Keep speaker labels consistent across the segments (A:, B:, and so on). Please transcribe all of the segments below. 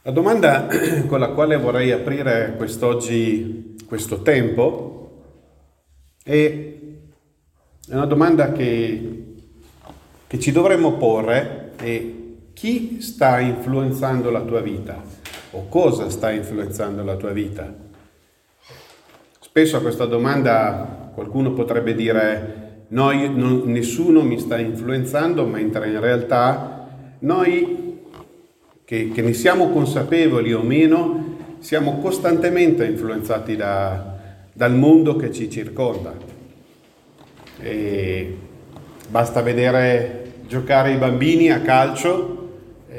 A: La domanda con la quale vorrei aprire quest'oggi, questo tempo, è una domanda che ci dovremmo porre: è chi sta influenzando la tua vita o cosa sta influenzando la tua vita? Spesso a questa domanda qualcuno potrebbe dire nessuno mi sta influenzando, mentre in realtà noi che ne siamo consapevoli o meno, siamo costantemente influenzati dal mondo che ci circonda. E basta vedere giocare i bambini a calcio,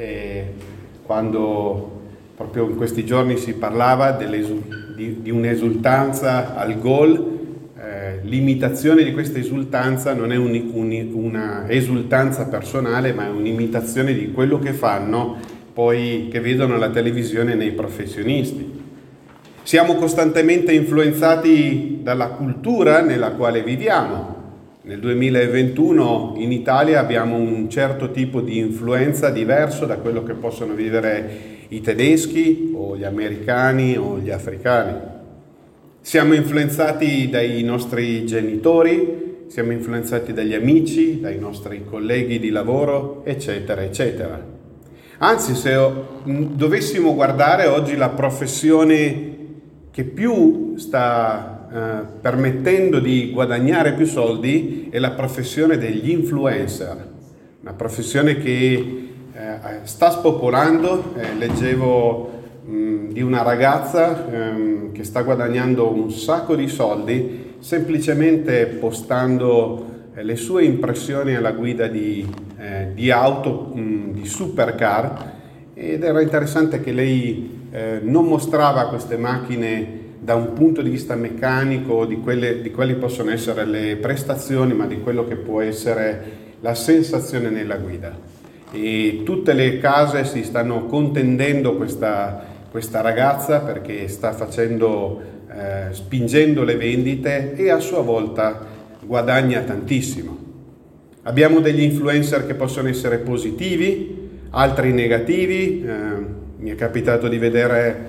A: quando proprio in questi giorni si parlava di un'esultanza al gol. L'imitazione di questa esultanza non è una esultanza personale, ma è un'imitazione di quello che fanno poi, che vedono alla televisione, nei professionisti. Siamo costantemente influenzati dalla cultura nella quale viviamo. Nel 2021 in Italia abbiamo un certo tipo di influenza diverso da quello che possono vivere i tedeschi o gli americani o gli africani. Siamo influenzati dai nostri genitori, siamo influenzati dagli amici, dai nostri colleghi di lavoro, eccetera, eccetera. Anzi, se dovessimo guardare oggi la professione che più sta permettendo di guadagnare più soldi è la professione degli influencer, una professione che sta spopolando. Leggevo di una ragazza che sta guadagnando un sacco di soldi semplicemente postando le sue impressioni alla guida di auto, di supercar, ed era interessante che lei non mostrava queste macchine da un punto di vista meccanico di quelle possono essere le prestazioni, ma di quello che può essere la sensazione nella guida. E tutte le case si stanno contendendo questa ragazza perché sta spingendo le vendite e a sua volta guadagna tantissimo. Abbiamo degli influencer che possono essere positivi, altri negativi. Mi è capitato di vedere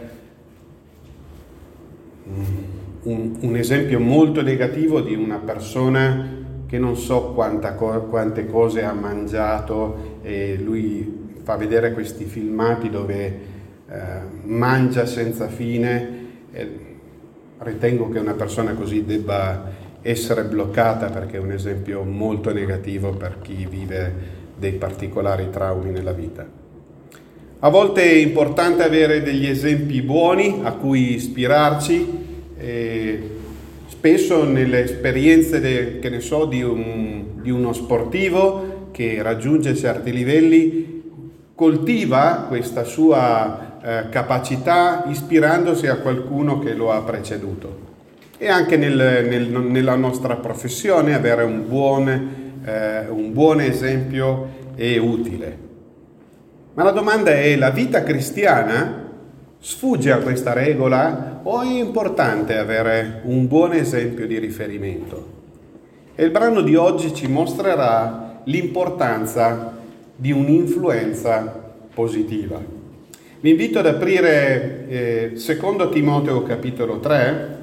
A: un esempio molto negativo di una persona che non so quante cose ha mangiato, e lui fa vedere questi filmati dove mangia senza fine. Ritengo che una persona così debba essere bloccata, perché è un esempio molto negativo per chi vive dei particolari traumi nella vita. A volte è importante avere degli esempi buoni a cui ispirarci, e spesso nelle esperienze di uno sportivo che raggiunge certi livelli coltiva questa sua capacità ispirandosi a qualcuno che lo ha preceduto. E anche nella nostra professione avere un buon esempio è utile. Ma la domanda è: la vita cristiana sfugge a questa regola o è importante avere un buon esempio di riferimento? E il brano di oggi ci mostrerà l'importanza di un'influenza positiva. Vi invito ad aprire 2 Timoteo capitolo 3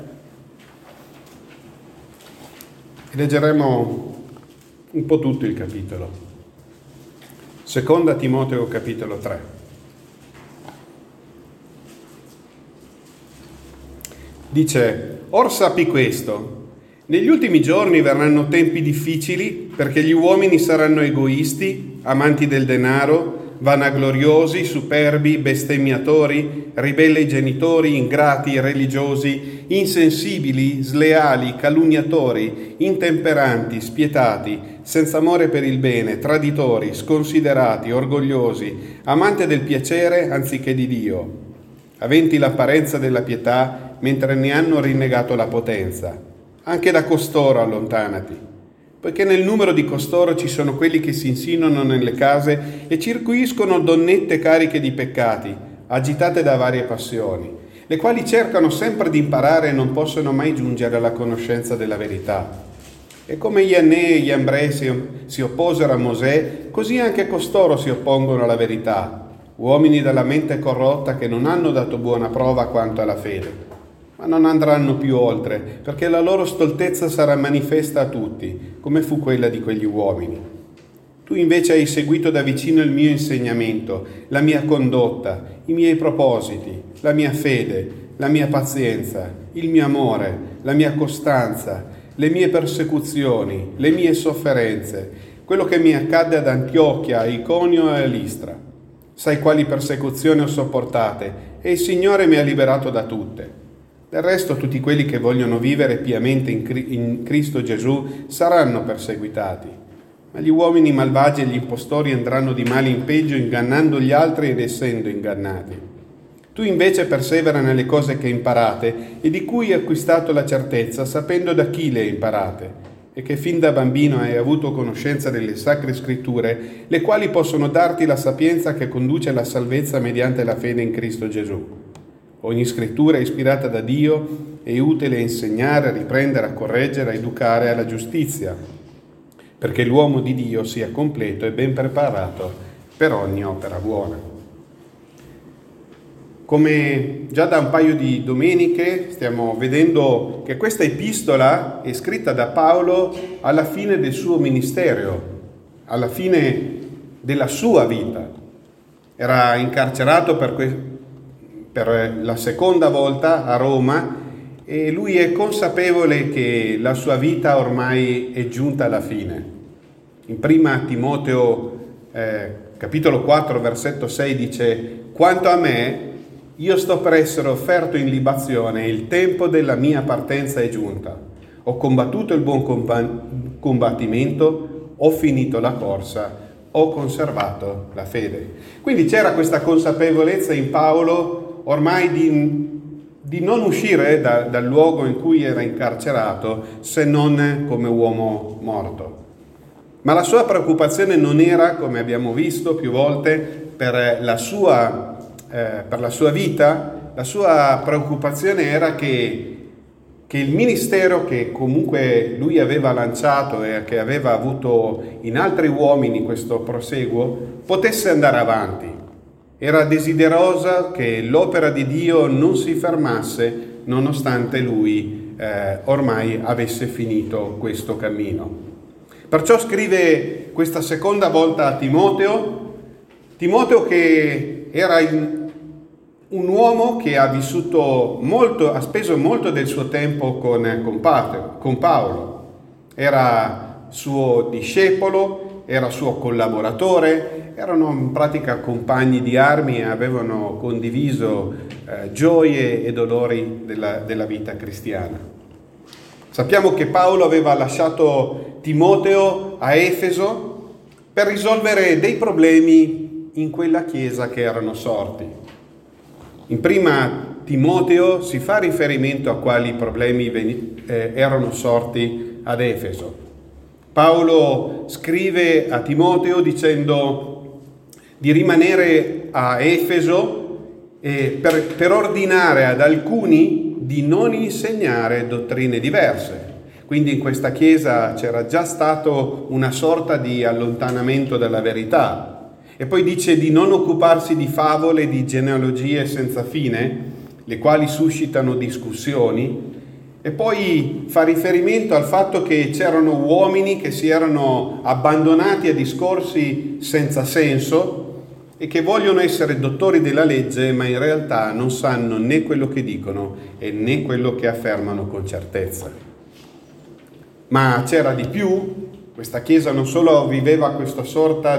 A: e leggeremo un po' tutto il capitolo. 2 Timoteo capitolo 3. Dice: «Or sappi questo, negli ultimi giorni verranno tempi difficili, perché gli uomini saranno egoisti, amanti del denaro, vanagloriosi, superbi, bestemmiatori, ribelli ai genitori, ingrati, religiosi, insensibili, sleali, calunniatori, intemperanti, spietati, senza amore per il bene, traditori, sconsiderati, orgogliosi, amanti del piacere anziché di Dio, aventi l'apparenza della pietà, mentre ne hanno rinnegato la potenza. Anche da costoro allontanati, poiché nel numero di costoro ci sono quelli che si insinuano nelle case e circuiscono donnette cariche di peccati, agitate da varie passioni, le quali cercano sempre di imparare e non possono mai giungere alla conoscenza della verità. E come Iannè e Iambre si opposero a Mosè, così anche costoro si oppongono alla verità. uomini dalla mente corrotta che non hanno dato buona prova quanto alla fede. Ma non andranno più oltre, perché la loro stoltezza sarà manifesta a tutti, come fu quella di quegli uomini. Tu invece hai seguito da vicino il mio insegnamento, la mia condotta, i miei propositi, la mia fede, la mia pazienza, il mio amore, la mia costanza, le mie persecuzioni, le mie sofferenze, quello che mi accadde ad Antiochia, a Iconio e a Listra. Sai quali persecuzioni ho sopportate e il Signore mi ha liberato da tutte. Del resto tutti quelli che vogliono vivere piamente in Cristo Gesù saranno perseguitati. Ma gli uomini malvagi e gli impostori andranno di male in peggio, ingannando gli altri ed essendo ingannati. Tu invece persevera nelle cose che imparate e di cui hai acquistato la certezza, sapendo da chi le hai imparate, e che fin da bambino hai avuto conoscenza delle sacre scritture, le quali possono darti la sapienza che conduce alla salvezza mediante la fede in Cristo Gesù. Ogni scrittura è ispirata da Dio e utile a insegnare, a riprendere, a correggere, a educare alla giustizia, perché l'uomo di Dio sia completo e ben preparato per ogni opera buona. Come già da un paio di domeniche stiamo vedendo che questa epistola è scritta da Paolo alla fine del suo ministero, alla fine della sua vita. Era incarcerato per la seconda volta a Roma e lui è consapevole che la sua vita ormai è giunta alla fine. In prima Timoteo capitolo 4 versetto 6 dice: «Quanto a me, io sto per essere offerto in libazione, il tempo della mia partenza è giunta. Ho combattuto il buon combattimento, ho finito la corsa, ho conservato la fede». Quindi c'era questa consapevolezza in Paolo ormai di non uscire dal luogo in cui era incarcerato se non come uomo morto. Ma la sua preoccupazione non era, come abbiamo visto più volte, per la sua vita. La sua preoccupazione era che il ministero che comunque lui aveva lanciato e che aveva avuto in altri uomini questo proseguo potesse andare avanti. Era desiderosa che l'opera di Dio non si fermasse nonostante lui ormai avesse finito questo cammino. Perciò scrive questa seconda volta a Timoteo che era un uomo che ha vissuto molto, ha speso molto del suo tempo con Paolo. Era suo discepolo, era suo collaboratore, erano in pratica compagni di armi e avevano condiviso gioie e dolori della vita cristiana. Sappiamo che Paolo aveva lasciato Timoteo a Efeso per risolvere dei problemi in quella chiesa che erano sorti. In prima Timoteo si fa riferimento a quali problemi erano sorti ad Efeso. Paolo scrive a Timoteo dicendo di rimanere a Efeso per ordinare ad alcuni di non insegnare dottrine diverse. Quindi in questa chiesa c'era già stato una sorta di allontanamento dalla verità. E poi dice di non occuparsi di favole e di genealogie senza fine, le quali suscitano discussioni. E poi fa riferimento al fatto che c'erano uomini che si erano abbandonati a discorsi senza senso e che vogliono essere dottori della legge, ma in realtà non sanno né quello che dicono e né quello che affermano con certezza. Ma c'era di più. Questa chiesa non solo viveva questa sorta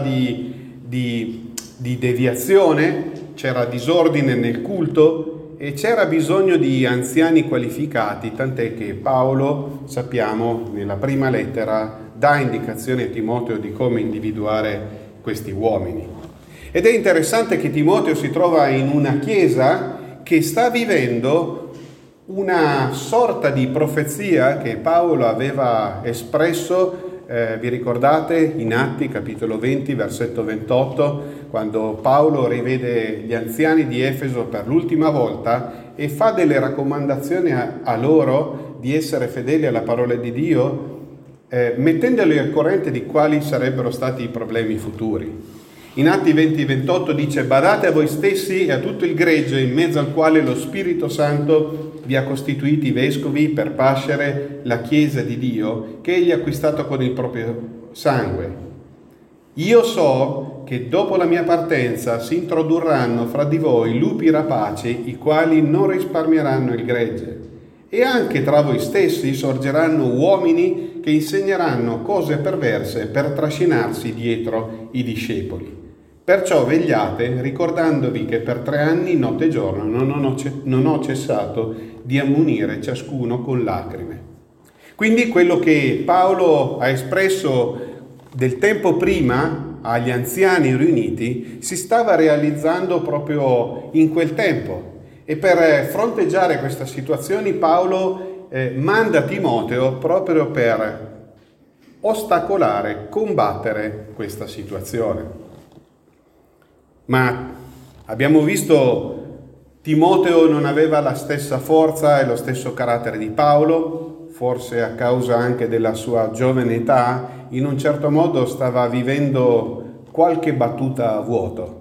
A: di deviazione, c'era disordine nel culto, e c'era bisogno di anziani qualificati, tant'è che Paolo, sappiamo, nella prima lettera dà indicazioni a Timoteo di come individuare questi uomini. Ed è interessante che Timoteo si trova in una chiesa che sta vivendo una sorta di profezia che Paolo aveva espresso, vi ricordate, in Atti capitolo 20, versetto 28, quando Paolo rivede gli anziani di Efeso per l'ultima volta e fa delle raccomandazioni a loro di essere fedeli alla parola di Dio, mettendoli al corrente di quali sarebbero stati i problemi futuri. In Atti 20-28 dice: badate a voi stessi e a tutto il gregge in mezzo al quale lo Spirito Santo vi ha costituiti vescovi per pascere la Chiesa di Dio che egli ha acquistato con il proprio sangue. Io so che dopo la mia partenza si introdurranno fra di voi lupi rapaci, i quali non risparmieranno il gregge. E anche tra voi stessi sorgeranno uomini che insegneranno cose perverse per trascinarsi dietro i discepoli. Perciò vegliate, ricordandovi che per 3 anni, notte e giorno, non ho cessato di ammonire ciascuno con lacrime. Quindi quello che Paolo ha espresso del tempo prima agli anziani riuniti si stava realizzando proprio in quel tempo. E per fronteggiare queste situazioni Paolo manda Timoteo proprio per ostacolare, combattere questa situazione. Ma abbiamo visto Timoteo non aveva la stessa forza e lo stesso carattere di Paolo, forse a causa anche della sua giovane età, in un certo modo stava vivendo qualche battuta a vuoto.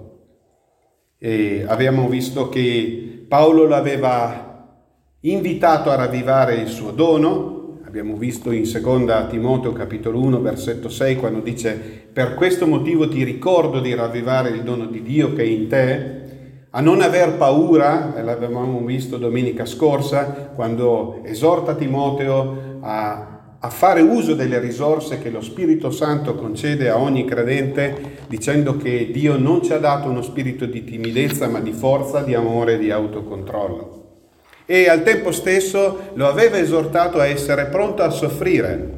A: E abbiamo visto che Paolo l'aveva invitato a ravvivare il suo dono. Abbiamo visto in 2 Timoteo capitolo 1 versetto 6 quando dice: per questo motivo ti ricordo di ravvivare il dono di Dio che è in te, a non aver paura, e l'avevamo visto domenica scorsa, quando esorta Timoteo a fare uso delle risorse che lo Spirito Santo concede a ogni credente, dicendo che Dio non ci ha dato uno spirito di timidezza, ma di forza, di amore e di autocontrollo. E al tempo stesso lo aveva esortato a essere pronto a soffrire.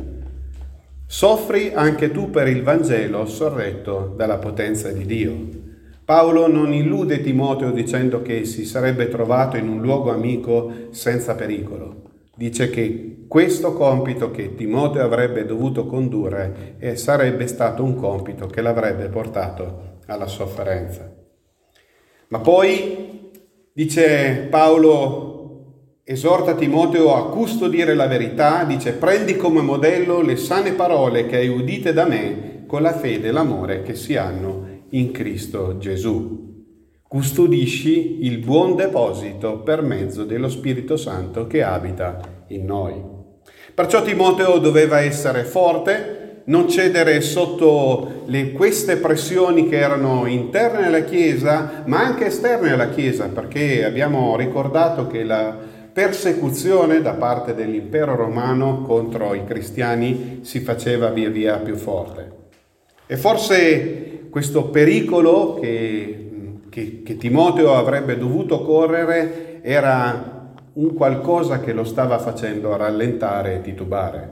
A: Soffri anche tu per il Vangelo, sorretto dalla potenza di Dio. Paolo non illude Timoteo dicendo che si sarebbe trovato in un luogo amico senza pericolo. Dice che questo compito che Timoteo avrebbe dovuto condurre sarebbe stato un compito che l'avrebbe portato alla sofferenza. Ma poi, dice Paolo, esorta Timoteo a custodire la verità, dice: prendi come modello le sane parole che hai udite da me con la fede e l'amore che si hanno in Cristo Gesù. Custodisci il buon deposito per mezzo dello Spirito Santo che abita in noi. Perciò Timoteo doveva essere forte, non cedere sotto queste pressioni che erano interne alla Chiesa, ma anche esterne alla Chiesa, perché abbiamo ricordato che la persecuzione da parte dell'impero romano contro i cristiani si faceva via via più forte. E forse questo pericolo che Timoteo avrebbe dovuto correre era un qualcosa che lo stava facendo rallentare e titubare.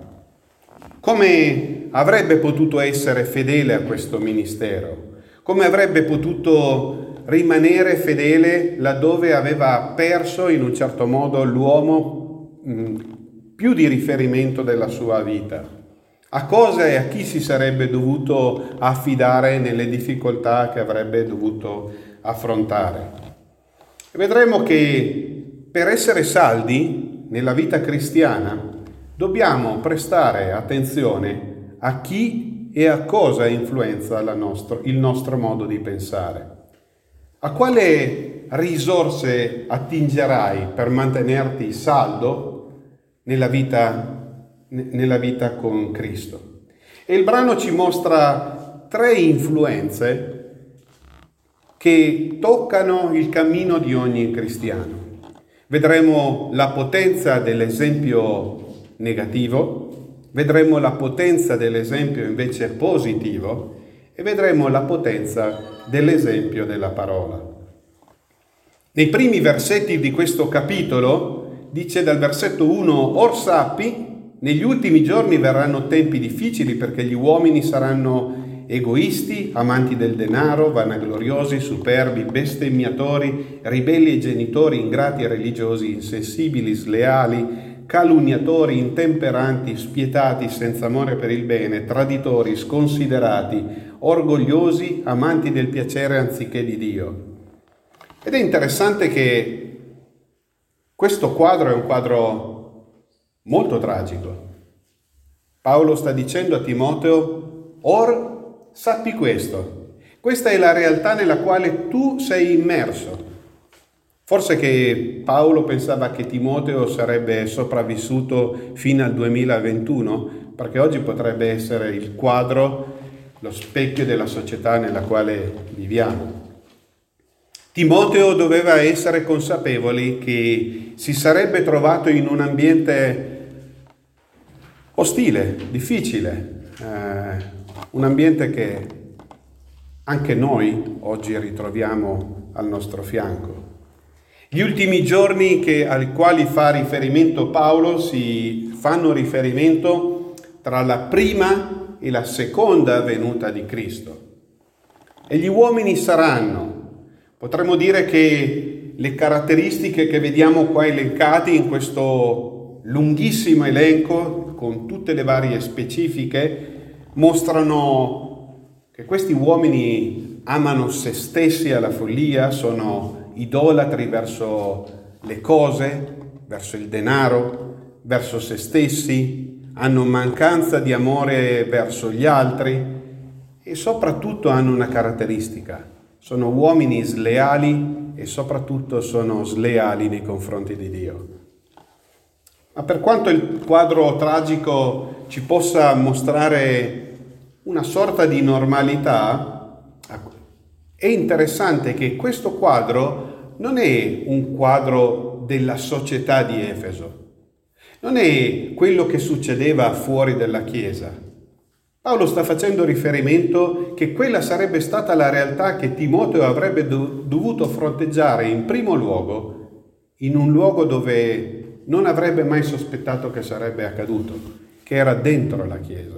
A: Come avrebbe potuto essere fedele a questo ministero? Come avrebbe potuto rimanere fedele laddove aveva perso in un certo modo l'uomo più di riferimento della sua vita? A cosa e a chi si sarebbe dovuto affidare nelle difficoltà che avrebbe dovuto affrontare? E vedremo che per essere saldi nella vita cristiana dobbiamo prestare attenzione a chi e a cosa influenza il nostro modo di pensare. A quale risorse attingerai per mantenerti saldo nella vita con Cristo? E il brano ci mostra 3 influenze che toccano il cammino di ogni cristiano. Vedremo la potenza dell'esempio negativo, vedremo la potenza dell'esempio invece positivo e vedremo la potenza dell'esempio della parola. Nei primi versetti di questo capitolo dice dal versetto 1: Or sappi, negli ultimi giorni verranno tempi difficili perché gli uomini saranno egoisti, amanti del denaro, vanagloriosi, superbi, bestemmiatori, ribelli ai genitori, ingrati e religiosi, insensibili, sleali, calunniatori, intemperanti, spietati, senza amore per il bene, traditori, sconsiderati, orgogliosi, amanti del piacere anziché di Dio. Ed è interessante che questo quadro è un quadro molto tragico. Paolo sta dicendo a Timoteo: or sappi questo, Questa è la realtà nella quale tu sei immerso. Forse che Paolo pensava che Timoteo sarebbe sopravvissuto fino al 2021, perché oggi potrebbe essere il quadro, lo specchio della società nella quale viviamo. Timoteo doveva essere consapevole che si sarebbe trovato in un ambiente ostile, difficile, un ambiente che anche noi oggi ritroviamo al nostro fianco. Gli ultimi giorni ai quali fa riferimento Paolo si fanno riferimento tra la prima e la seconda venuta di Cristo. E gli uomini saranno, potremmo dire che le caratteristiche che vediamo qua elencate in questo lunghissimo elenco, con tutte le varie specifiche, mostrano che questi uomini amano se stessi alla follia, sono idolatri verso le cose, verso il denaro, verso se stessi, hanno mancanza di amore verso gli altri e soprattutto hanno una caratteristica: sono uomini sleali e soprattutto sono sleali nei confronti di Dio. Ma per quanto il quadro tragico ci possa mostrare una sorta di normalità, è interessante che questo quadro non è un quadro della società di Efeso, non è quello che succedeva fuori dalla Chiesa. Paolo sta facendo riferimento che quella sarebbe stata la realtà che Timoteo avrebbe dovuto fronteggiare in primo luogo, in un luogo dove non avrebbe mai sospettato che sarebbe accaduto, che era dentro la Chiesa.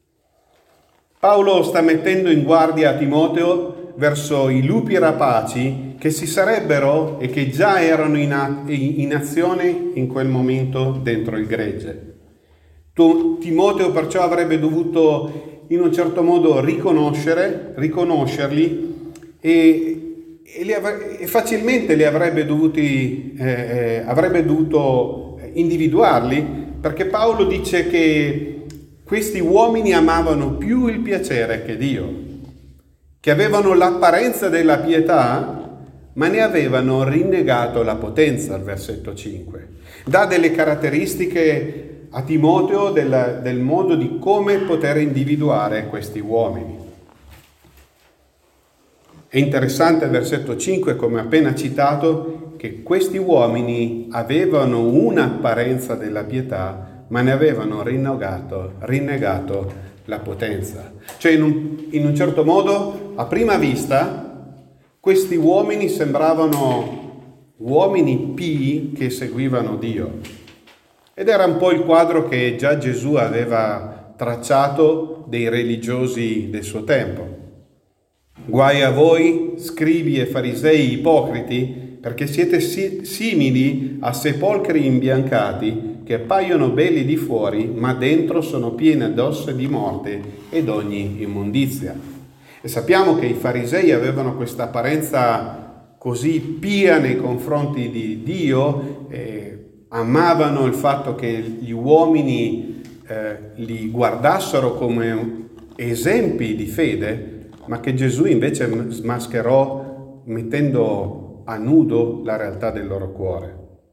A: Paolo sta mettendo in guardia Timoteo verso i lupi rapaci che si sarebbero e che già erano in azione in quel momento dentro il gregge. Timoteo perciò avrebbe dovuto in un certo modo riconoscerli e facilmente li avrebbe dovuto individuarli, perché Paolo dice che questi uomini amavano più il piacere che Dio, che avevano l'apparenza della pietà, ma ne avevano rinnegato la potenza, al versetto 5. Dà delle caratteristiche a Timoteo del modo di come poter individuare questi uomini. È interessante il versetto 5, come appena citato, che questi uomini avevano un'apparenza della pietà, ma ne avevano rinnegato la potenza. Cioè in un certo modo, a prima vista, questi uomini sembravano uomini pii che seguivano Dio. Ed era un po' il quadro che già Gesù aveva tracciato dei religiosi del suo tempo. Guai a voi, scribi e farisei ipocriti, perché siete simili a sepolcri imbiancati che appaiono belli di fuori, ma dentro sono piene d'ossa di morte ed ogni immondizia. E sappiamo che i farisei avevano questa apparenza così pia nei confronti di Dio, amavano il fatto che gli uomini li guardassero come esempi di fede, ma che Gesù invece smascherò mettendo a nudo la realtà del loro cuore.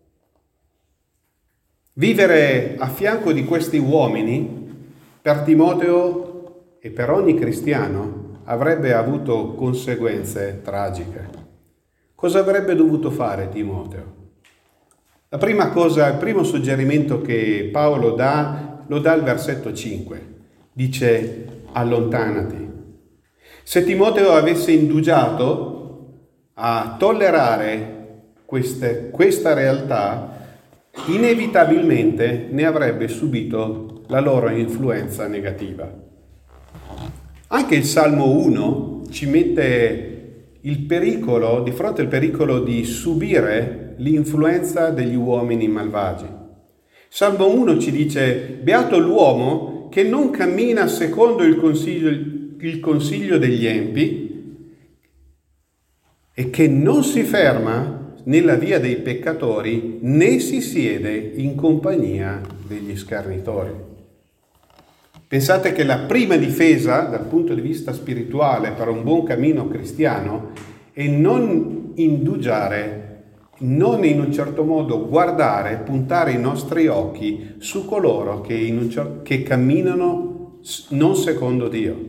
A: Vivere a fianco di questi uomini per Timoteo e per ogni cristiano avrebbe avuto conseguenze tragiche. Cosa avrebbe dovuto fare Timoteo? La prima cosa, il primo suggerimento che Paolo dà, lo dà al versetto 5. Dice: allontanati. Se Timoteo avesse indugiato a tollerare questa realtà, inevitabilmente ne avrebbe subito la loro influenza negativa. Anche il Salmo 1 ci mette il pericolo, di fronte al pericolo di subire l'influenza degli uomini malvagi. Salmo 1 ci dice: beato l'uomo che non cammina secondo il consiglio degli empi e che non si ferma nella via dei peccatori, né si siede in compagnia degli scarnitori. Pensate che la prima difesa dal punto di vista spirituale per un buon cammino cristiano è non indugiare, non in un certo modo guardare, puntare i nostri occhi su coloro che camminano non secondo Dio.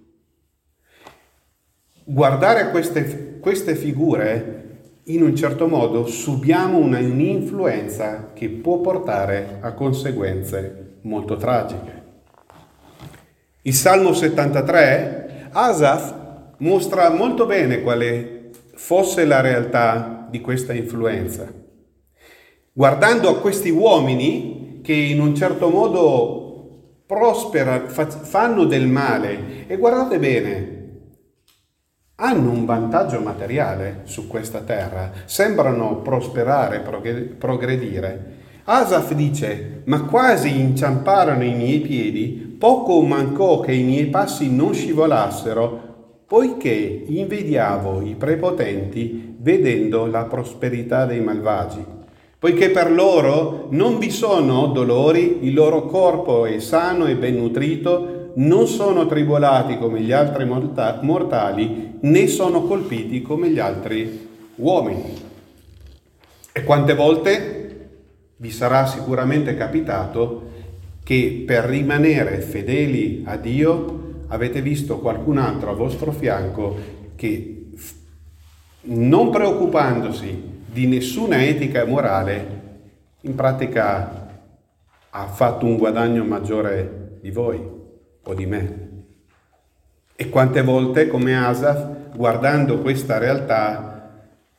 A: Guardare queste figure, in un certo modo subiamo un'influenza che può portare a conseguenze molto tragiche. Il Salmo 73, Asaf mostra molto bene quale fosse la realtà di questa influenza. Guardando a questi uomini che in un certo modo prosperano, fanno del male, e guardate bene, hanno un vantaggio materiale su questa terra, sembrano prosperare, progredire. Asaf dice: ma quasi inciamparono i miei piedi, poco mancò che i miei passi non scivolassero, poiché invidiavo i prepotenti vedendo la prosperità dei malvagi. Poiché per loro non vi sono dolori, il loro corpo è sano e ben nutrito, non sono tribolati come gli altri mortali, né sono colpiti come gli altri uomini. E quante volte vi sarà sicuramente capitato che per rimanere fedeli a Dio avete visto qualcun altro a vostro fianco che, non preoccupandosi di nessuna etica e morale, in pratica ha fatto un guadagno maggiore di voi o di me. E quante volte, come Asaf, guardando questa realtà,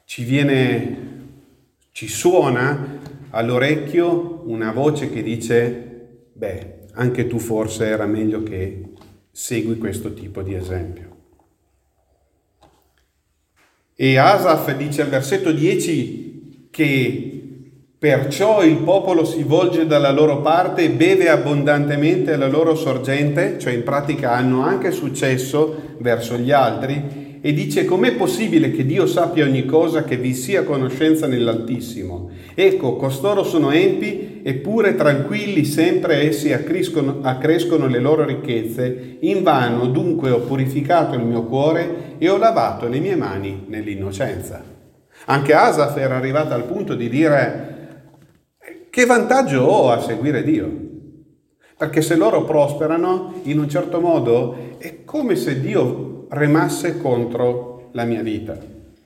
A: ci suona all'orecchio una voce che dice: beh, anche tu forse era meglio che segui questo tipo di esempio. E Asaf dice al versetto 10 che perciò il popolo si volge dalla loro parte e beve abbondantemente alla loro sorgente, cioè in pratica hanno anche successo verso gli altri, e dice: com'è possibile che Dio sappia ogni cosa, che vi sia conoscenza nell'Altissimo? Ecco, costoro sono empi, eppure tranquilli sempre essi accrescono le loro ricchezze. Invano dunque ho purificato il mio cuore e ho lavato le mie mani nell'innocenza. Anche Asaf era arrivato al punto di dire: che vantaggio ho a seguire Dio? Perché se loro prosperano, in un certo modo, è come se Dio remasse contro la mia vita.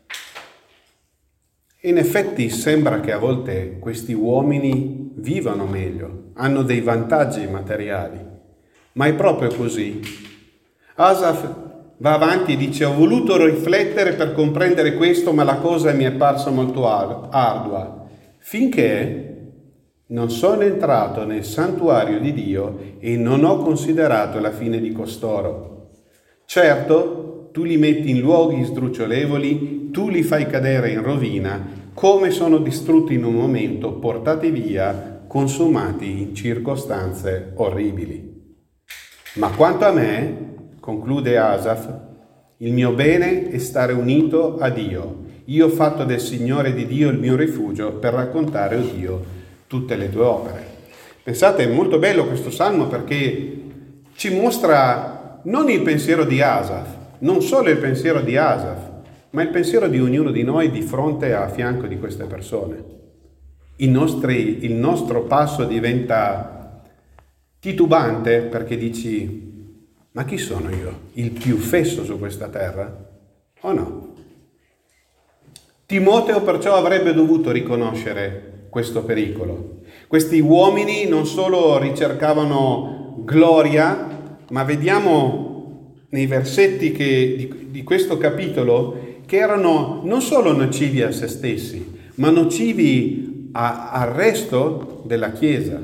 A: In effetti sembra che a volte questi uomini vivano meglio, hanno dei vantaggi materiali, ma è proprio così. Asaf va avanti e dice: ho voluto riflettere per comprendere questo, ma la cosa mi è parsa molto ardua, finché non sono entrato nel santuario di Dio e non ho considerato la fine di costoro. Certo, tu li metti in luoghi sdrucciolevoli, tu li fai cadere in rovina, come sono distrutti in un momento, portati via, consumati in circostanze orribili. Ma quanto a me, conclude Asaf, il mio bene è stare unito a Dio. Io ho fatto del Signore di Dio il mio rifugio per raccontare a Dio tutte le tue opere. Pensate, è molto bello questo salmo perché ci mostra non il pensiero di Asaf, non solo il pensiero di Asaf, ma il pensiero di ognuno di noi di fronte a fianco di queste persone. Il nostro passo diventa titubante perché dici: ma chi sono io? Il più fesso su questa terra? O no? Timoteo perciò avrebbe dovuto riconoscere questo pericolo. Questi uomini non solo ricercavano gloria, ma vediamo nei versetti di questo capitolo che erano non solo nocivi a se stessi, ma nocivi al resto della Chiesa.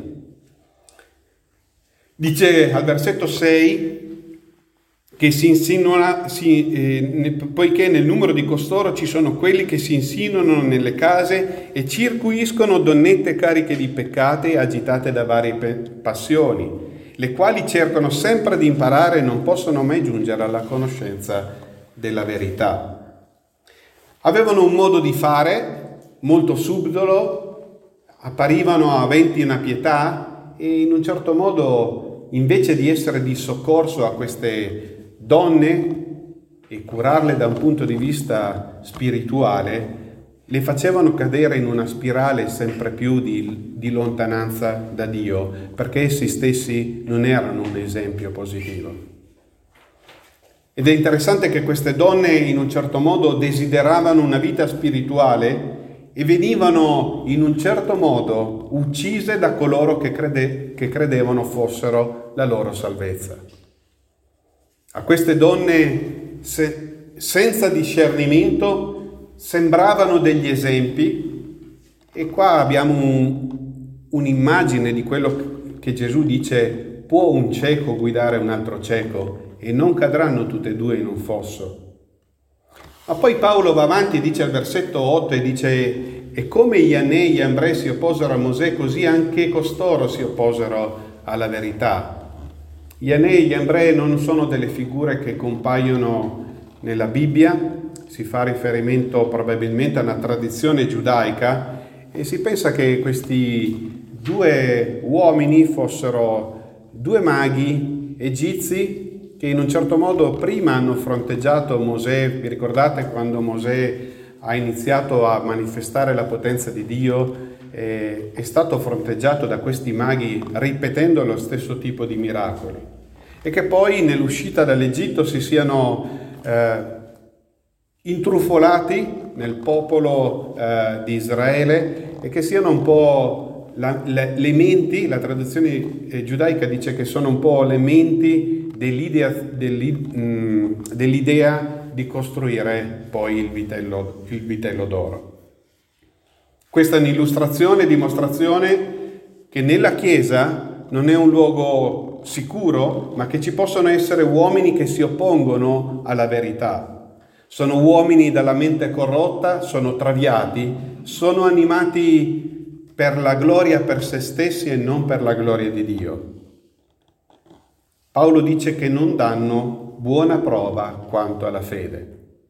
A: Dice al versetto 6 che poiché nel numero di costoro ci sono quelli che si insinuano nelle case e circuiscono donnette cariche di peccati agitate da varie passioni, le quali cercano sempre di imparare e non possono mai giungere alla conoscenza della verità. Avevano un modo di fare molto subdolo, apparivano aventi una pietà e in un certo modo invece di essere di soccorso a queste donne e curarle da un punto di vista spirituale, le facevano cadere in una spirale sempre più di lontananza da Dio, perché essi stessi non erano un esempio positivo. Ed è interessante che queste donne in un certo modo desideravano una vita spirituale e venivano in un certo modo uccise da coloro che credevano fossero la loro salvezza. A queste donne senza discernimento sembravano degli esempi, e qua abbiamo un'immagine di quello che Gesù dice: può un cieco guidare un altro cieco e non cadranno tutte e due in un fosso. Ma poi Paolo va avanti e dice al versetto 8 e dice: e come Iannè e Iambre si opposero a Mosè, così anche costoro si opposero alla verità. Iannè e Iambre non sono delle figure che compaiono nella Bibbia, si fa riferimento probabilmente a una tradizione giudaica e si pensa che questi due uomini fossero due maghi egizi che in un certo modo prima hanno fronteggiato Mosè. Vi ricordate quando Mosè ha iniziato a manifestare la potenza di Dio? È stato fronteggiato da questi maghi ripetendo lo stesso tipo di miracoli, e che poi nell'uscita dall'Egitto si siano intrufolati nel popolo di Israele e che siano un po' le menti. La traduzione giudaica dice che sono un po' le menti dell'idea di costruire poi il vitello d'oro. Questa è un'illustrazione, dimostrazione che nella Chiesa non è un luogo sicuro, ma che ci possono essere uomini che si oppongono alla verità. Sono uomini dalla mente corrotta, sono traviati, sono animati per la gloria per se stessi e non per la gloria di Dio. Paolo dice che non danno buona prova quanto alla fede.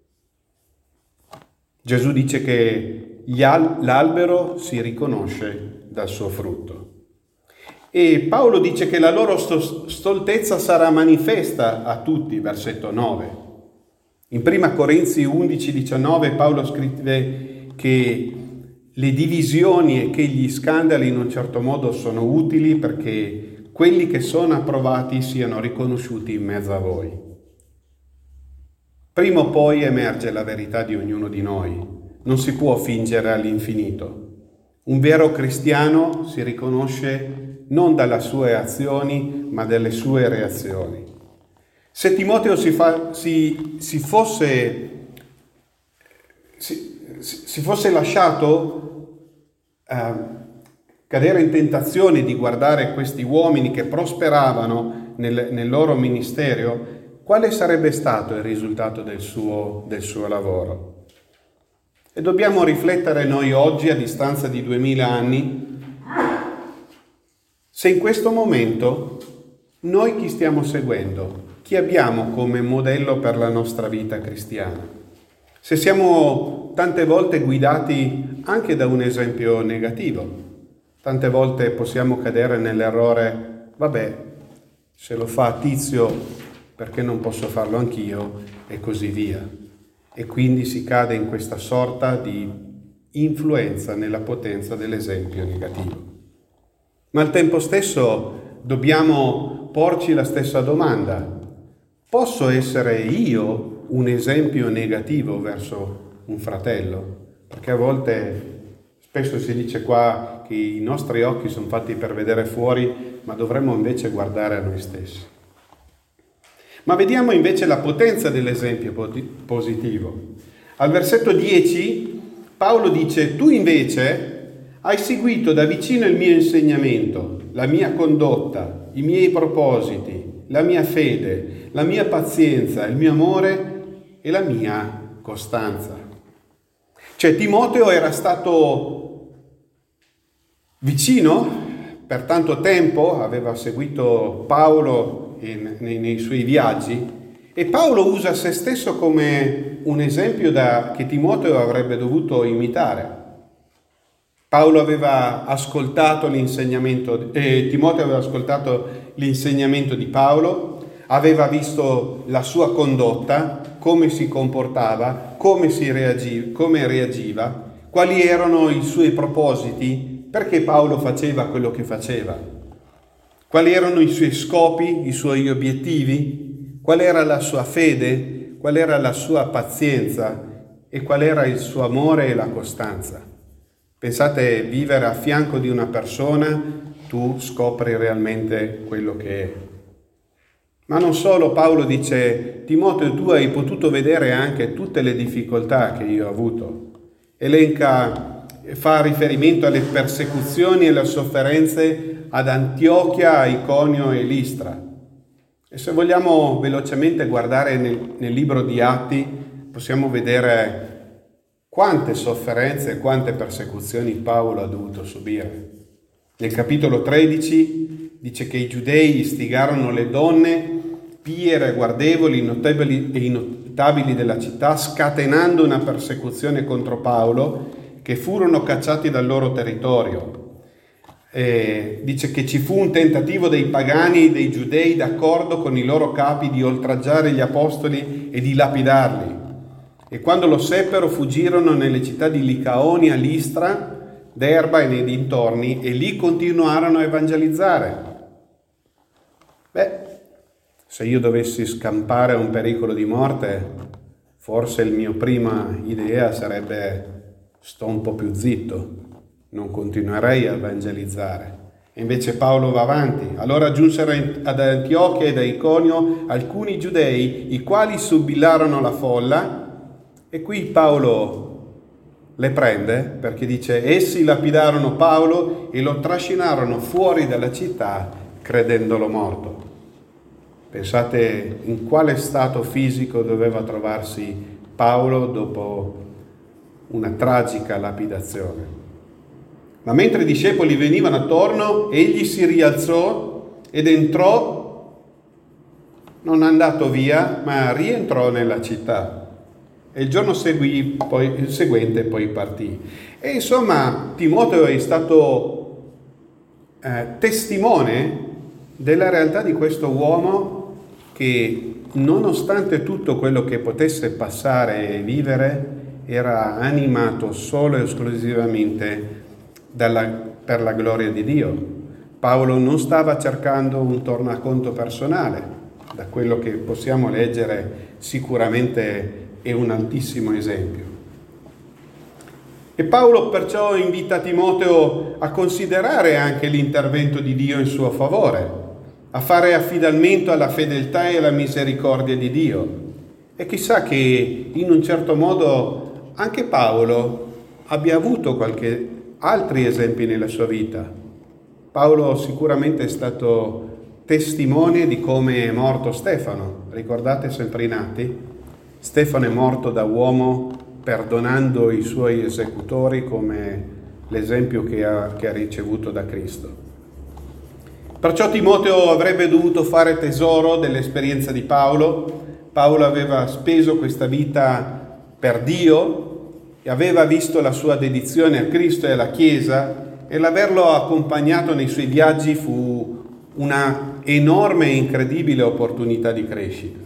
A: Gesù dice che l'albero si riconosce dal suo frutto. E Paolo dice che la loro stoltezza sarà manifesta a tutti, versetto 9. In 1 Corinzi 11:19 Paolo scrive che le divisioni e che gli scandali in un certo modo sono utili perché quelli che sono approvati siano riconosciuti in mezzo a voi. Prima o poi emerge la verità di ognuno di noi, non si può fingere all'infinito. Un vero cristiano si riconosce non dalle sue azioni, ma dalle sue reazioni. Se Timoteo si fosse lasciato cadere in tentazione di guardare questi uomini che prosperavano nel loro ministero, quale sarebbe stato il risultato del suo lavoro? E dobbiamo riflettere noi oggi, a distanza di 2000 anni, se in questo momento noi chi stiamo seguendo, chi abbiamo come modello per la nostra vita cristiana. Se siamo tante volte guidati anche da un esempio negativo, tante volte possiamo cadere nell'errore: vabbè, se lo fa Tizio, perché non posso farlo anch'io, e così via. E quindi si cade in questa sorta di influenza nella potenza dell'esempio negativo. Ma al tempo stesso dobbiamo porci la stessa domanda: posso essere io un esempio negativo verso un fratello? Perché a volte, spesso si dice qua che i nostri occhi sono fatti per vedere fuori, ma dovremmo invece guardare a noi stessi. Ma vediamo invece la potenza dell'esempio positivo. Al versetto 10 Paolo dice: tu invece hai seguito da vicino il mio insegnamento, la mia condotta, i miei propositi, la mia fede, la mia pazienza, il mio amore e la mia costanza. Cioè Timoteo era stato vicino per tanto tempo, aveva seguito Paolo nei suoi viaggi, e Paolo usa se stesso come un esempio che Timoteo avrebbe dovuto imitare. Paolo aveva ascoltato Timoteo aveva ascoltato l'insegnamento di Paolo, aveva visto la sua condotta, come si comportava, come reagiva, quali erano i suoi propositi, perché Paolo faceva quello che faceva, quali erano i suoi scopi, i suoi obiettivi, qual era la sua fede, qual era la sua pazienza e qual era il suo amore e la costanza. Pensate, vivere a fianco di una persona, tu scopri realmente quello che è. Ma non solo, Paolo dice: Timoteo, tu hai potuto vedere anche tutte le difficoltà che io ho avuto. Fa riferimento alle persecuzioni e alle sofferenze ad Antiochia, a Iconio e Listra. E se vogliamo velocemente guardare nel libro di Atti, possiamo vedere quante sofferenze e quante persecuzioni Paolo ha dovuto subire. Nel capitolo 13 dice che i giudei istigarono le donne pie, guardevoli, notabili della città, scatenando una persecuzione contro Paolo, che furono cacciati dal loro territorio. Dice che ci fu un tentativo dei pagani e dei giudei, d'accordo con i loro capi, di oltraggiare gli apostoli e di lapidarli. E quando lo seppero fuggirono nelle città di Licaonia, Listra, Derba e nei dintorni, e lì continuarono a evangelizzare. Se io dovessi scampare a un pericolo di morte, forse la mia prima idea sarebbe: sto un po' più zitto, non continuerei a evangelizzare. E invece Paolo va avanti. Allora giunsero ad Antiochia ed a Iconio alcuni giudei, i quali subillarono la folla. E qui Paolo le prende, perché dice: essi lapidarono Paolo e lo trascinarono fuori dalla città credendolo morto. Pensate in quale stato fisico doveva trovarsi Paolo dopo una tragica lapidazione. Ma mentre i discepoli venivano attorno, egli si rialzò ed entrò, non è andato via, ma rientrò nella città. E il giorno seguente poi partì. E insomma, Timoteo è stato testimone della realtà di questo uomo che, nonostante tutto quello che potesse passare e vivere, era animato solo e esclusivamente per la gloria di Dio. Paolo non stava cercando un tornaconto personale, da quello che possiamo leggere sicuramente è un altissimo esempio. E Paolo perciò invita Timoteo a considerare anche l'intervento di Dio in suo favore, a fare affidamento alla fedeltà e alla misericordia di Dio. E chissà che in un certo modo anche Paolo abbia avuto qualche altri esempi nella sua vita. Paolo sicuramente è stato testimone di come è morto Stefano. Ricordate sempre in Atti? Stefano è morto da uomo perdonando i suoi esecutori, come l'esempio che ha ricevuto da Cristo. Perciò Timoteo avrebbe dovuto fare tesoro dell'esperienza di Paolo. Paolo aveva speso questa vita per Dio e aveva visto la sua dedizione a Cristo e alla Chiesa, e l'averlo accompagnato nei suoi viaggi fu una enorme e incredibile opportunità di crescita.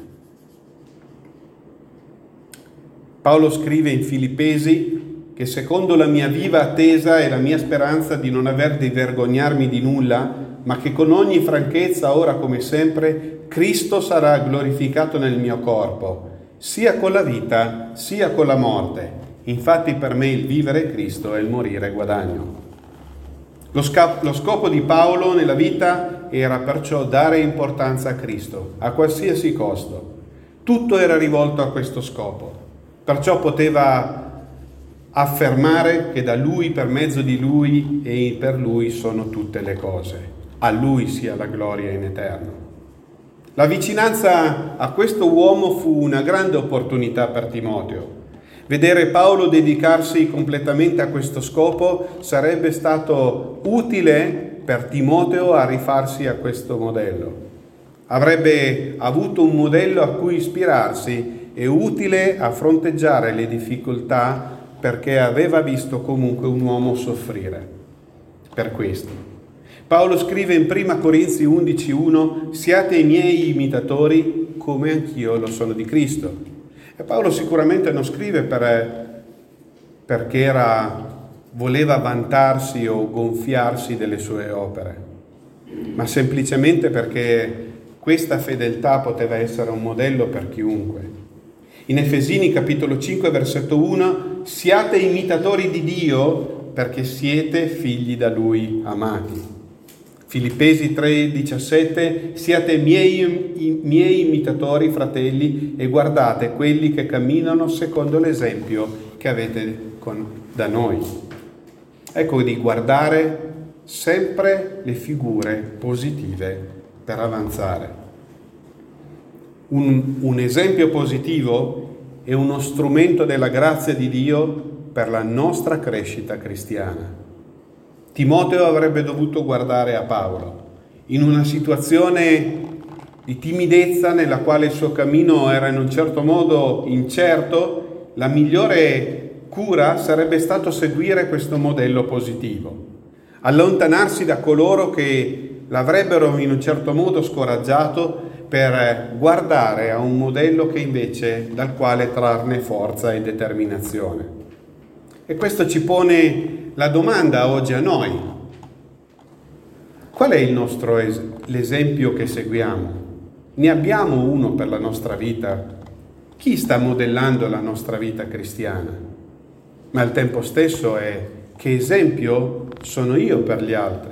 A: Paolo scrive in Filippesi che secondo la mia viva attesa e la mia speranza di non aver di vergognarmi di nulla, ma che con ogni franchezza, ora come sempre, Cristo sarà glorificato nel mio corpo, sia con la vita, sia con la morte. Infatti per me il vivere è Cristo e il morire è guadagno. Lo scopo di Paolo nella vita era perciò dare importanza a Cristo, a qualsiasi costo. Tutto era rivolto a questo scopo. Perciò poteva affermare che da Lui, per mezzo di Lui e per Lui sono tutte le cose. A Lui sia la gloria in eterno. La vicinanza a questo uomo fu una grande opportunità per Timoteo. Vedere Paolo dedicarsi completamente a questo scopo sarebbe stato utile per Timoteo a rifarsi a questo modello. Avrebbe avuto un modello a cui ispirarsi e utile a fronteggiare le difficoltà perché aveva visto comunque un uomo soffrire per questo. Paolo scrive in 1 Corinzi 11:1: siate i miei imitatori come anch'io lo sono di Cristo. E Paolo sicuramente non scrive perché voleva vantarsi o gonfiarsi delle sue opere, ma semplicemente perché questa fedeltà poteva essere un modello per chiunque. In Efesini capitolo 5 versetto 1: siate imitatori di Dio perché siete figli da Lui amati. Filippesi 3:17: siate miei imitatori, fratelli, e guardate quelli che camminano secondo l'esempio che avete da noi. Ecco, di guardare sempre le figure positive per avanzare. Un esempio positivo è uno strumento della grazia di Dio per la nostra crescita cristiana. Timoteo avrebbe dovuto guardare a Paolo in una situazione di timidezza nella quale il suo cammino era in un certo modo incerto. La migliore cura sarebbe stato seguire questo modello positivo, allontanarsi da coloro che l'avrebbero in un certo modo scoraggiato per guardare a un modello che invece dal quale trarne forza e determinazione. E questo ci pone la domanda oggi a noi: qual è l'esempio che seguiamo? Ne abbiamo uno per la nostra vita? Chi sta modellando la nostra vita cristiana? Ma al tempo stesso che esempio sono io per gli altri?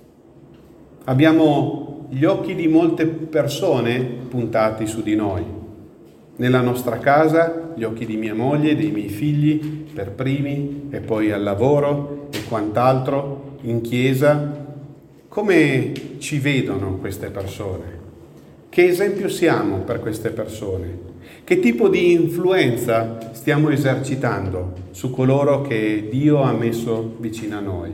A: Abbiamo gli occhi di molte persone puntati su di noi. Nella nostra casa, gli occhi di mia moglie, dei miei figli, per primi, e poi al lavoro e quant'altro, in chiesa. Come ci vedono queste persone? Che esempio siamo per queste persone? Che tipo di influenza stiamo esercitando su coloro che Dio ha messo vicino a noi?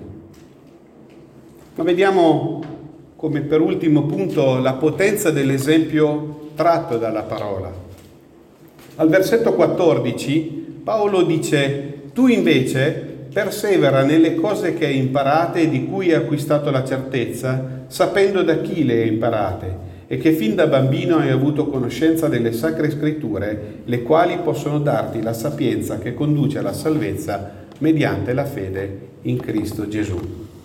A: Ma vediamo come per ultimo punto la potenza dell'esempio tratto dalla parola. Al versetto 14 Paolo dice: tu invece persevera nelle cose che hai imparate e di cui hai acquistato la certezza, sapendo da chi le hai imparate, e che fin da bambino hai avuto conoscenza delle sacre scritture, le quali possono darti la sapienza che conduce alla salvezza mediante la fede in Cristo Gesù.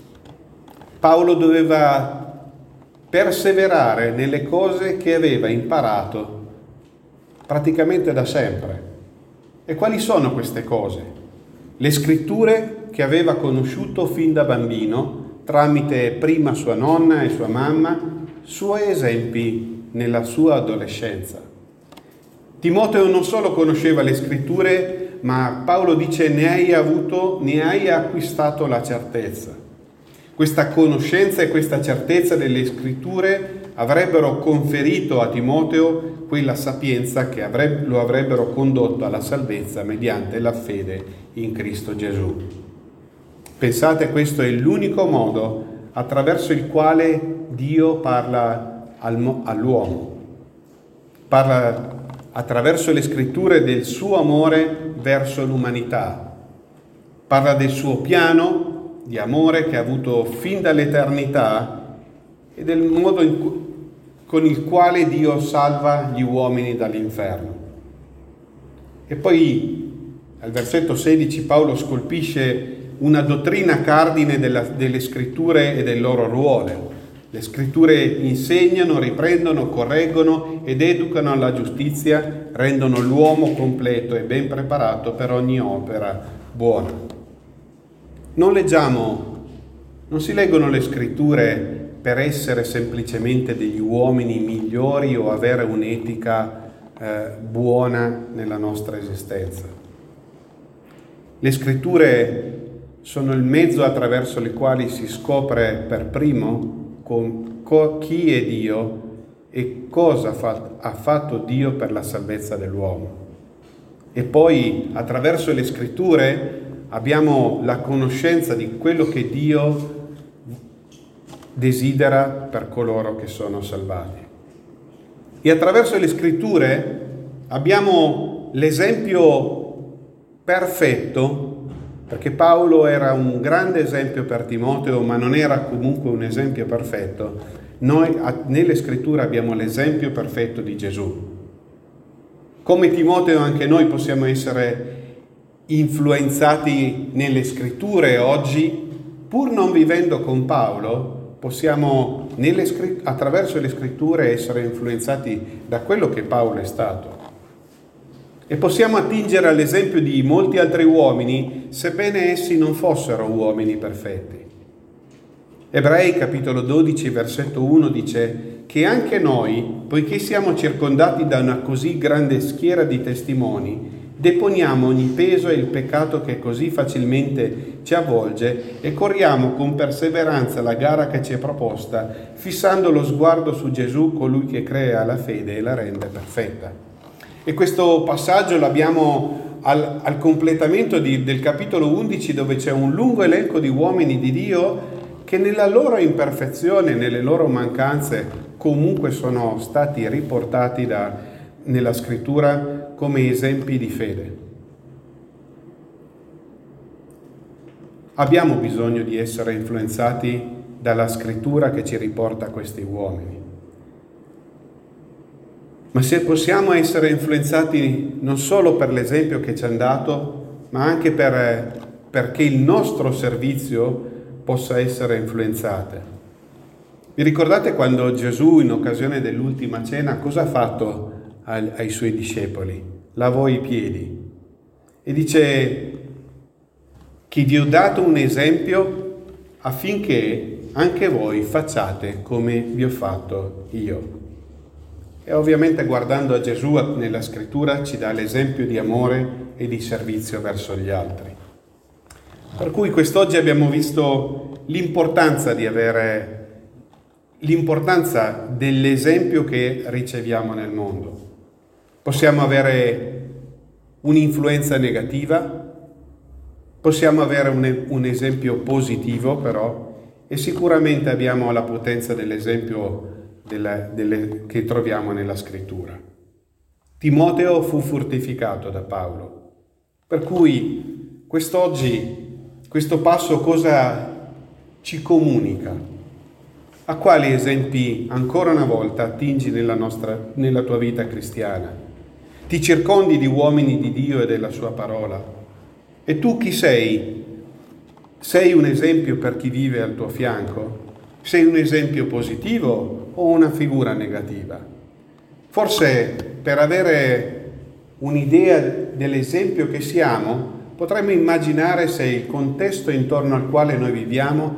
A: Paolo doveva perseverare nelle cose che aveva imparato praticamente da sempre. E quali sono queste cose? Le scritture che aveva conosciuto fin da bambino, tramite prima sua nonna e sua mamma, suoi esempi nella sua adolescenza. Timoteo non solo conosceva le scritture, ma Paolo dice ne hai acquistato la certezza. Questa conoscenza e questa certezza delle scritture avrebbero conferito a Timoteo quella sapienza che lo avrebbero condotto alla salvezza mediante la fede in Cristo Gesù. Pensate, questo è l'unico modo attraverso il quale Dio parla all'uomo. Parla attraverso le scritture del suo amore verso l'umanità. Parla del suo piano di amore che ha avuto fin dall'eternità e del modo con il quale Dio salva gli uomini dall'inferno. E poi al versetto 16 Paolo scolpisce una dottrina cardine delle scritture e del loro ruolo. Le scritture insegnano, riprendono, correggono ed educano alla giustizia, rendono l'uomo completo e ben preparato per ogni opera buona. Non si leggono le scritture per essere semplicemente degli uomini migliori o avere un'etica buona nella nostra esistenza. Le scritture sono il mezzo attraverso il quale si scopre per primo chi è Dio e cosa ha fatto Dio per la salvezza dell'uomo. E poi attraverso le scritture abbiamo la conoscenza di quello che Dio desidera per coloro che sono salvati. E attraverso le scritture abbiamo l'esempio perfetto perché Paolo era un grande esempio per Timoteo, ma non era comunque un esempio perfetto. Noi nelle scritture abbiamo l'esempio perfetto di Gesù. Come Timoteo anche noi possiamo essere influenzati nelle scritture oggi, pur non vivendo con Paolo, possiamo attraverso le scritture essere influenzati da quello che Paolo è stato. E possiamo attingere all'esempio di molti altri uomini, sebbene essi non fossero uomini perfetti. Ebrei capitolo 12 versetto 1 dice che anche noi, poiché siamo circondati da una così grande schiera di testimoni, deponiamo ogni peso e il peccato che così facilmente ci avvolge e corriamo con perseveranza la gara che ci è proposta, fissando lo sguardo su Gesù, colui che crea la fede e la rende perfetta. E questo passaggio l'abbiamo al completamento del capitolo 11, dove c'è un lungo elenco di uomini di Dio che nella loro imperfezione, nelle loro mancanze, comunque sono stati riportati nella scrittura come esempi di fede. Abbiamo bisogno di essere influenzati dalla scrittura che ci riporta questi uomini. Ma se possiamo essere influenzati non solo per l'esempio che ci hanno dato, ma anche perché il nostro servizio possa essere influenzato. Vi ricordate quando Gesù, in occasione dell'ultima cena, cosa ha fatto ai suoi discepoli? Lavò i piedi e dice che vi ho dato un esempio affinché anche voi facciate come vi ho fatto io. E ovviamente guardando a Gesù nella scrittura ci dà l'esempio di amore e di servizio verso gli altri. Per cui quest'oggi abbiamo visto l'importanza dell'esempio che riceviamo nel mondo. Possiamo avere un'influenza negativa, possiamo avere un esempio positivo però, e sicuramente abbiamo la potenza dell'esempio che troviamo nella scrittura. Timoteo fu fortificato da Paolo, per cui quest'oggi questo passo cosa ci comunica? A quali esempi ancora una volta attingi nella tua vita cristiana? Ti circondi di uomini di Dio e della sua parola? E tu chi sei? Sei un esempio per chi vive al tuo fianco? Sei un esempio positivo o una figura negativa? Forse per avere un'idea dell'esempio che siamo, potremmo immaginare se il contesto intorno al quale noi viviamo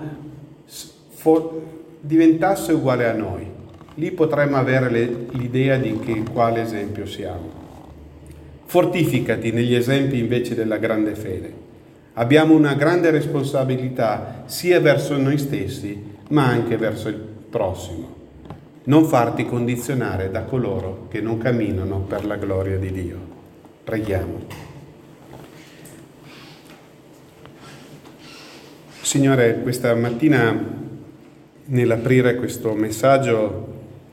A: diventasse uguale a noi. Lì potremmo avere l'idea di quale esempio siamo. Fortificati negli esempi invece della grande fede. Abbiamo una grande responsabilità sia verso noi stessi, ma anche verso il prossimo. Non farti condizionare da coloro che non camminano per la gloria di Dio. Preghiamo. Signore, questa mattina nell'aprire questo messaggio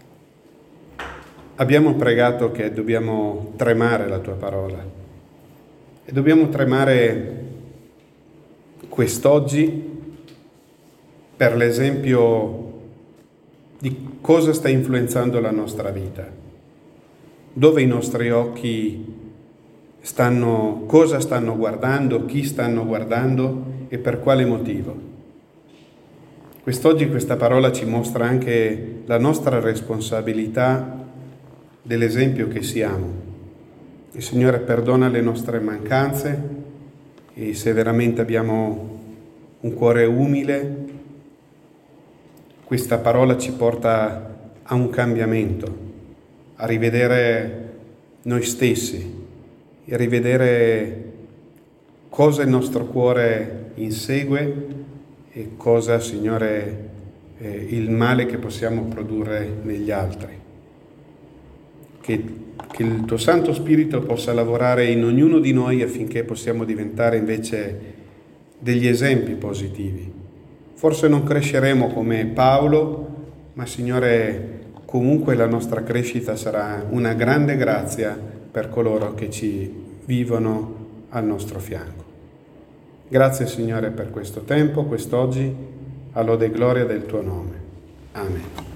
A: abbiamo pregato che dobbiamo tremare la tua parola e dobbiamo tremare quest'oggi per l'esempio di cosa sta influenzando la nostra vita, dove i nostri occhi cosa stanno guardando, chi stanno guardando e per quale motivo. Quest'oggi questa parola ci mostra anche la nostra responsabilità dell'esempio che siamo. Il Signore perdona le nostre mancanze e se veramente abbiamo un cuore umile, questa parola ci porta a un cambiamento, a rivedere noi stessi e a rivedere cosa il nostro cuore insegue e cosa, Signore, il male che possiamo produrre negli altri. Che il tuo Santo Spirito possa lavorare in ognuno di noi affinché possiamo diventare invece degli esempi positivi. Forse non cresceremo come Paolo, ma Signore, comunque la nostra crescita sarà una grande grazia per coloro che ci vivono al nostro fianco. Grazie Signore per questo tempo, quest'oggi, a lode e gloria del tuo nome. Amen.